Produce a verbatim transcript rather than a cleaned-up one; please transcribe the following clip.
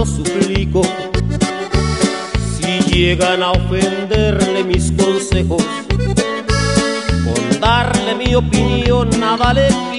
lo suplico. Si llegan a ofenderle mis consejos, con darle mi opinión nada le